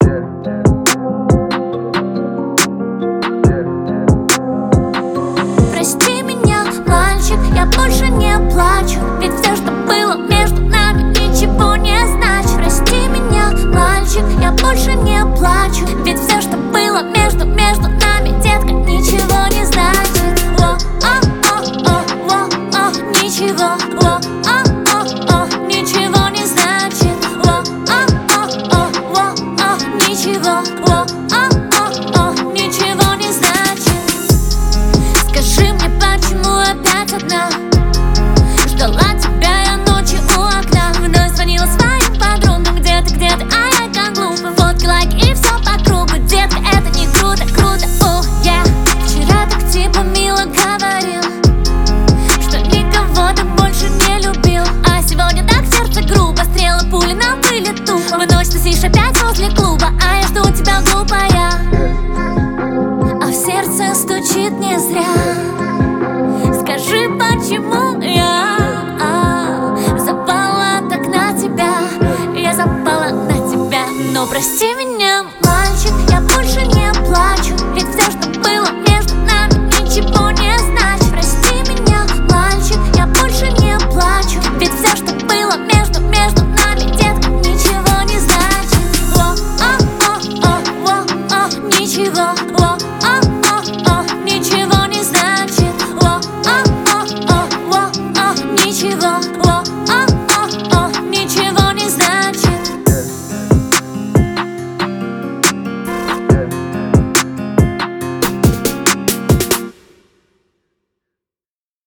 Прости меня, мальчик, я больше не плачу, ведь все, что было между нами, ничего не значит. Прости меня, мальчик, я больше не плачу, ведь все, что было между нами, детка, ничего не значит. О, ничего, ничего не значит. Ничего, ничего не значит. Скажи мне, почему опять одна? Ждала тебя я ночью у окна, вновь звонила своим подругам. Где ты, а я как глупо. Фотки, лайки и все по кругу. Детка, это не круто, круто, Вчера так типа мило говорил, что никого ты больше не любил, а сегодня так сердце грубо. Стрела пули на вылету. В ночь ты сидишь опять возле клуба, а я жду тебя глупая. А в сердце стучит не зря. Скажи, почему я запала так на тебя? Я запала на тебя. Но прости меня, мальчик, я больше не плачу, ведь все, что было между нами, ничего не значит. Прости меня, мальчик, я больше не плачу, ведь все, что было между нами, детка, ничего не значит. Ничего, ничего не значит. Ничего.